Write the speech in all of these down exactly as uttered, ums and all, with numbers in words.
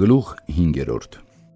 Գլուխ հինգերորդ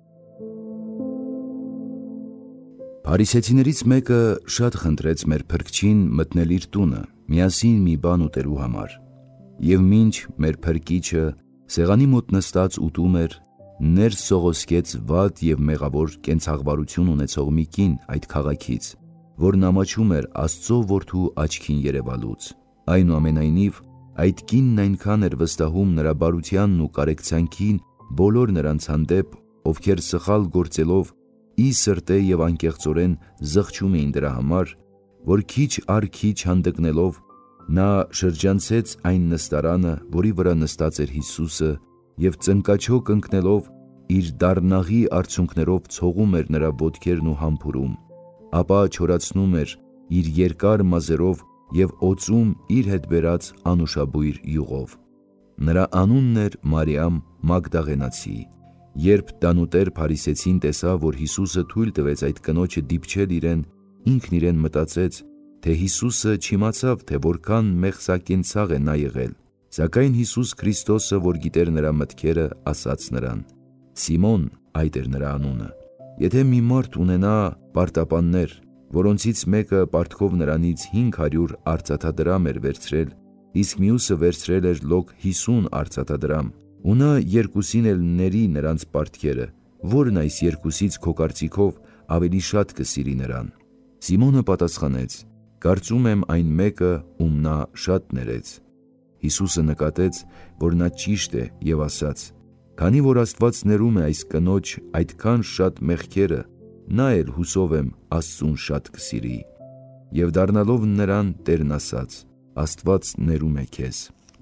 Փարիսեցիներից մեկը շատ խնդրեց մեր փրկչին մտնել իր տունը, միասին մի բան ուտելու համար։ Եվ մինչ մեր փրկիչը սեղանի մոտ նստած ուտում էր, ներս սողոսկեց վատ և մեղավոր կենցաղվարություն ունեցող մի կին այդ քաղաքից, որն ամաչում էր Աստծո որդու աչքին երևալուց։ Այնուամենայնիվ, այդ կինն այնքան էր վստահում նրա բարությանն ու կարեկցանքին բոլոր նրանց հանդեպ, ովքեր սխալ գործելով ի սրտե և անկեղծորեն զղջում էին դրա համար, որ քիչ առ քիչ հանդգնելով նա շրջանցեց այն նստարանը, որի վրա նստած էր Հիսուսը, և ծնկաչոք ընկնելով իր դառնաղի արցունքներով ցողում էր նրա ոտքերն ու համբուրում, ապա չորացնում էր իր երկար մազերով և օծում իր հետ բերած անուշաբույր յուղով։ Նրա անունն էր Մարիամ Մագդաղենացի։ Երբ տանուտեր Փարիսեցին տեսավ, որ Հիսուսը թույլ տվեց այդ կնոջը դիպչել իրեն, ինքն իրեն մտածեց, թե Հիսուսը չիմացավ, թե որքան մեղսակենցաղ է նա եղել, սակայն Հիսուս Քրիստոսը, որ գիտեր նրա մտքերը, ասաց նրան. Սիմոն, այդ էր նրա անունը, եթե մի մարդ ունենա պարտապաններ, որոնցից մեկը պարտքով նրանից հինգ հարյուր արծաթադրամ էր վերցրել, իսկ մյուսը վերցրել էր լոկ հիսուն արծաթադրամ, ու նա երկուսին էլ ների նրանց պարտքերը, որն այս երկուսից քո կարծիքով ավելի շատ կսիրի նրան։ Սիմոնը պատասխանեց. կարծում եմ այն մեկը, ում նա շատ ներեց։ Հիսուսը նկատեց, որ նա ճիշտ է և ասաց. քանի որ Աստված ներում է այս կնոջ այդքան շատ մեղքերը, նա էլ հուսով եմ Աստծուն շատ կսիրի։ Եվ դառնալով նրան Տերն ասաց. Աստված ներում է քեզ։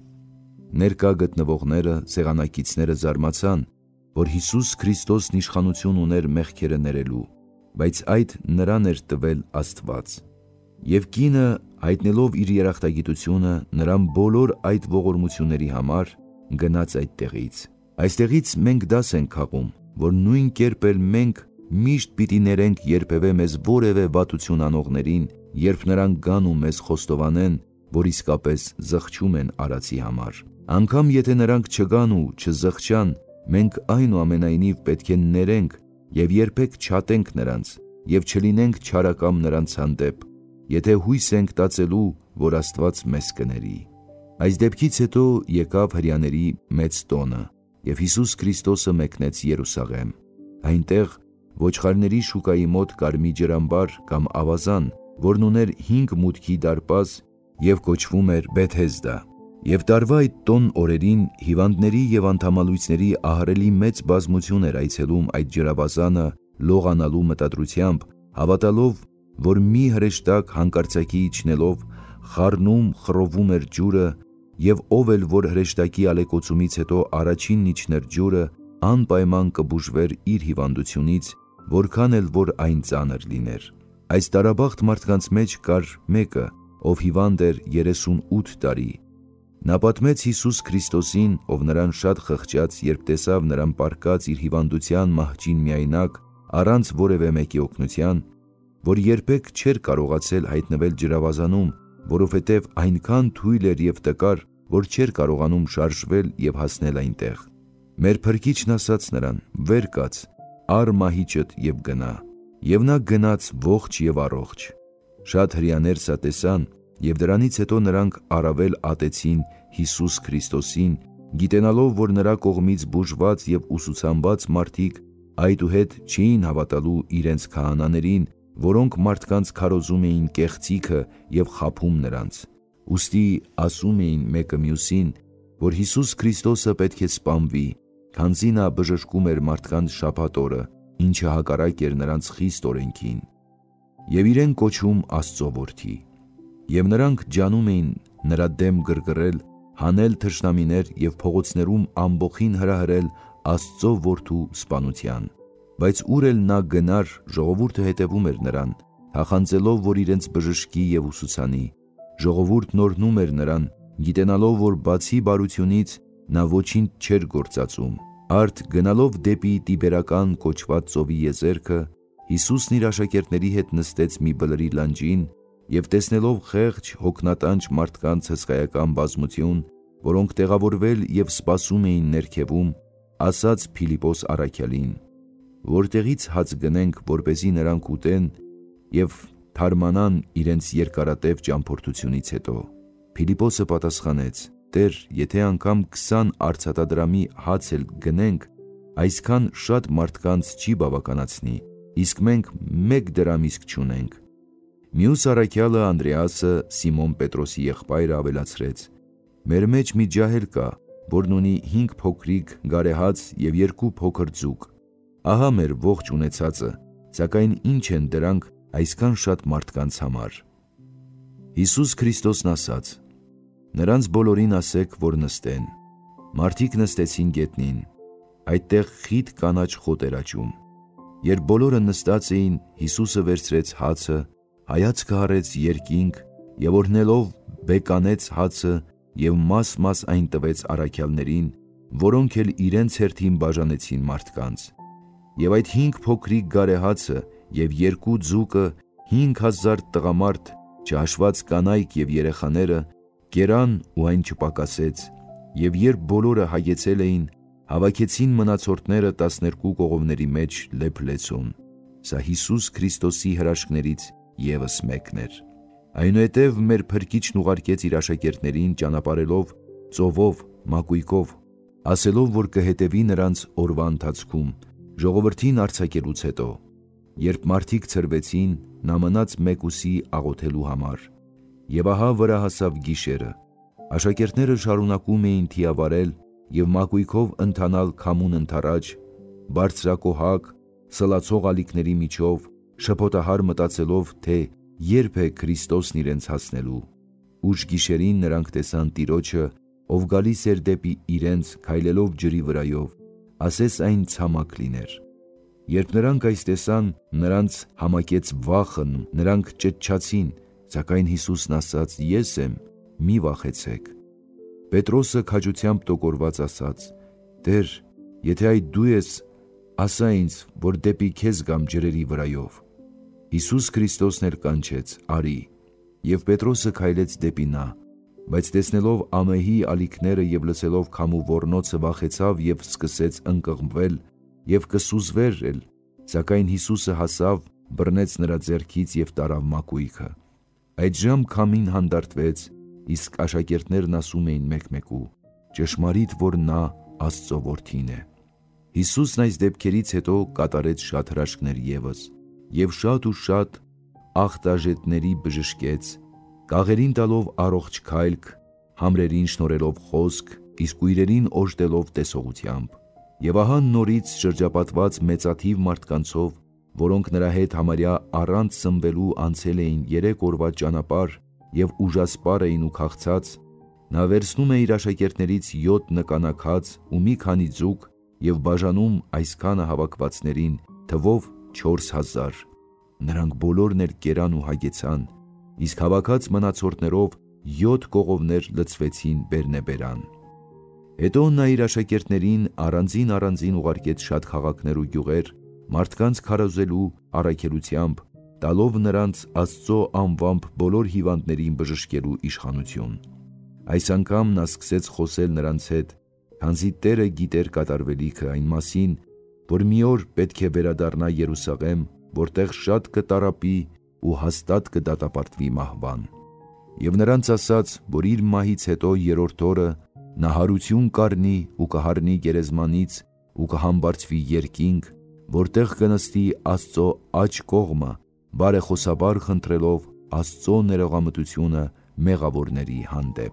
Ներկա գտնվողները, սեղանակիցները զարմացան, որ Հիսուս Քրիստոսն իշխանություն ուներ մեղքերը ներելու, բայց այդ նրան էր տվել Աստված։ Եվ կինը, հայտնելով իր երախտագիտությունը նրան բոլոր այդ ողորմությունների համար, գնաց այդտեղից։ Այստեղից մենք դաս ենք քաղում, որ նույն կերպ էլ մենք միշտ պիտի ներենք երբևէ մեզ որևէ վատություն անողներին, երբ նրանք գան ու մեզ խոստովանեն, որ իսկապես զղջում են արածի համար։ Անգամ եթե նրանք չգան ու չզղջան, մենք այնուամենայնիվ պետք է ներենք և երբեք չատենք նրանց և չլինենք չարակամ նրանց հանդեպ, եթե հույս ենք տածելու, որ Աստված մեզ կների։ Այս դեպքից հետո եկավ հրեաների մեծ տոնը, և Հիսուս Քրիստոսը մեկնեց Երուսաղեմ։ Այնտեղ ոչխարների շուկայի մոտ կար մի ջրամբար կամ ավազան, որն ուներ հինգ մուտքի դարպաս և կոչվում էր Բեթհեզդա։ Եվ տարվա այդ տոն օրերին հիվանդների և անդամալույսների ահռելի մեծ բազմություն էր այցելում այդ ջրավազանը լողանալու մտադրությամբ, հավատալով, որ մի հրեշտակ հանկարծակի իջնելով խառնում խռովում էր ջուրը, և ով էլ որ հրեշտակի ալեկոծումից հետո առաջինն իջներ ջուրը, անպայման կբուժվեր իր հիվանդությունից, որքան էլ որ այն ծանր լիներ։ Այս տարաբախտ մարդկանց մեջ կար մեկը, ով հիվանդ էր երեսունութ տարի։ Նա պատմեց Հիսուս Քրիստոսին, ով նրան շատ խղճաց, երբ տեսավ նրան պառկած իր հիվանդության մահճին միայնակ, առանց որևէ մեկի օգնության, որ երբեք չէր կարողացել հայտնվել ջրավազանում, որովհետև այնքան թույլ էր և տկար, որ չէր կարողանում շարժվել և հասնել այնտեղ։ Մեր Փրկիչն ասաց նրան. վեր կաց, առ մահիճդ և գնա։ Եվ նա գնաց ողջ և առողջ։ Շատ հրեաներ սա տեսան, և դրանից հետո նրանք առավել ատեցին Հիսուս Քրիստոսին, գիտենալով, որ նրա կողմից բուժված և ուսուցանված մարդիկ այդուհետ չէին հավատալու իրենց քահանաներին, որոնք մարդկանց քարոզում էին կեղծիքը և խաբում նրանց։ Ուստի ասում էին մեկը մյուսին, որ Հիսուս Քրիստոսը պետք է սպանվի, քանզի նա բժշկում էր մարդկանց շաբաթ օրը, ինչը հակառակ էր նրանց խիստ օրենքին, և իրեն կոչում Աստծո որդի։ Եվ նրանք ջանում էին նրա դեմ գրգռել, հանել թշնամիներ և փողոցներում ամբոխին հրահրել Աստծո որդու սպանության։ Բայց ուր էլ նա գնար, ժողովուրդը հետևում էր նրան, թախանձելով, որ իրենց բժշկի և ուսուցանի։ Ժողովուրդն օրհնում էր նրան, գիտենալով, որ բացի բարությունից նա ոչինչ չէր գործածում։ Արդ գնալով դեպի Տիբերական կոչված ծովի եզերքը, Հիսուսն իր աշակերտների հետ նստեց մի բլրի լանջին և տեսնելով խեղճ, հոգնատանջ մարդկանց հսկայական բազմություն, որոնք տեղավորվել և սպասում էին ներքևում, ասաց Փիլիպոս առաքյալին. որտեղից հաց գնենք, որպեսզի նրանք ուտեն և թարմանան իրենց երկարատև ճամփորդությունից հետո։ Փիլիպոսը պատասխանեց. Տեր, եթե անգամ քսան արծաթադրամի հաց էլ գնենք, այսքան շատ մարդկանց չի բավականացնի, իսկ մենք մեկ դրամ իսկ չունենք։ Մյուս առաքյալը Անդրեասը, Սիմոն Պետրոսի եղբայրը, ավելացրեց. մեր մեջ մի ջահել կա, որն ունի հինգ փոքրիկ գարեհաց և երկու փոքր ձուկ։ Ահա մեր ողջ ունեցածը, սակայն ինչ են դրանք այսքան շատ մարդկանց համար։ Հիսուս Քրիստոսն ասաց. նրանց բոլորին ասեք, որ նստեն։ Մարդիկ նստեցին գետնին, այդտեղ խիտ կանաչ խոտ էր աճում։ Երբ բոլորը նստած էին, Հիսուսը վերցրեց հացը, հայացքը հառեց երկինք և օրհնելով բեկանեց հացը և մաս-մաս այն տվեց առաքյալներին, որոնք էլ իրենց հերթին բաժանեցին մարդկանց։ Եվ այդ հինգ փոքրիկ գարեհացը և երկու ձուկը հինգ հազար տղամարդ, չհաշված կանայք և երեխաները, կերան ու այն չպակասեց, և երբ բոլորը հագեցել էին, հավաքեցին մնացորդները տասներկու կողովների մեջ լեփ-լեցուն։ Սա Հիսուս Քրիստոսի հրաշքներից ևս մեկն էր։ Այնուհետև մեր Փրկիչն ուղարկեց իր աշակերտներին ճանապարհելով ծովով, մակույկով, ասելով, որ կհետևի նրանց օրվա ընթացքում, ժողովրդին արձակելուց հետո։ Երբ մարդիկ ցրվեցին, նա մնաց մեկուսի աղոթելու համար։ Եվ ահա վրա հասավ գիշերը։ Աշակերտները շարունակում էին թիավարել և մակույկով ընթանալ քամուն ընդառաջ, բարձրակոհակ, սլացող ալիքների միջով, շփոթահար մտածելով, թե երբ է Քրիստոսն իրենց հասնելու։ Ուշ գիշերին նրանք տեսան Տիրոջը, ով գալիս էր դեպի իրենց քայլելով ջրի վրայով, ասես այն ցամաք լիներ։ Երբ նրանք այս տեսան, նրանց համակեց վախը, նրանք ճչացին, սակայն Հիսուսն ասաց. Ես եմ, մի վախեցեք։ Պետրոսը քաջությամբ տոկորված ասաց. Տեր, եթե այդ դու ես, ասա ինձ, որ դեպի քեզ գամ ջրերի վրայով։ Հիսուս Քրիստոսն էլ կանչեց. Արի։ Եվ Պետրոսը քայլեց դեպի նա, բայց տեսնելով ամեհի ալիքները և լսելով քամու ոռնոցը վախեցավ և սկսեց ընկղմվել և կսուզվեր էլ, սակայն Հիսուսը հասավ, բռնեց նրա ձեռքից և տարավ մակույկը։ Այդժամ քամին հանդարտվեց, իսկ աշակերտներն ասում էին մեկ-մեկու. ճշմարիտ, որ նա Աստծո որդին է։ Հիսուսն այս դեպքերից հետո կատարեց շատ հրաշքներ ևս, և շատ ու շատ աղտաժետների բժշկեց, կաղերին տալով առողջ քայլք, համրերին շնորհելով խոսք, իսկ կույրերին օժտելով տեսողությամբ։ Եվ ահա նորից շրջապատված մեծաթիվ մարդկանցով, որոնք նրա հետ համարյա առանց սնվելու անցել էին երեք օրվա ճանապարհ և ուժասպառ էին ու քաղցած, նա վերցնում է իր աշակերտներից յոթ նկանակ հաց ու մի քանի ձուկ և բաժանում այսքանը հավաքվածներին, թվով չորս հազար։ Նրանք բոլորն էլ կերան ու հագեցան, իսկ հավաքած մնացորդներով յոթ կողովներ լցվեցին բերնեբերան։ Հետո նա իր աշակերտներին առանձին-առանձին ուղարկեց շատ քաղաքներ ու գյուղեր, մարդկանց քարոզելու առաքելությամբ, տալով նրանց Աստծո անվամբ բոլոր հիվանդներին բժշկելու իշխանություն։ Այս անգամ նա սկսեց խոսել նրանց հետ, քանզի Տերը գիտեր կատարվելիքը այն մասին, որ մի օր պետք է վերադառնա Երուսաղեմ, որտեղ շատ կտառապի ու հաստատ կդատապարտվի մահվան։ Եվ նրանց ասաց, որ իր մահից հետո երրորդ օրը նա հարություն կառնի ու կհառնի գերեզմանից ու կհամբարձվի երկինք, որտեղ կնստի Աստծո աջ կողմը, բարեխոսաբար խնդրելով Աստծո ներողամտությունը մեղավորների հանդեպ։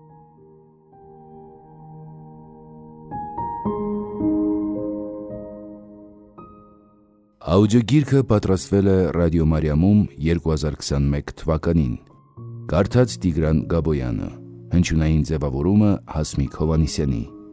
Աուդիոգիրքը պատրաստվել է Ռադիո Մարիամում երկու հազար քսանմեկ թվականին։ Կարդաց Տիգրան Գաբոյանը, հնչյունային ձևավորումը Հասմիկ Հովհաննիսյանի։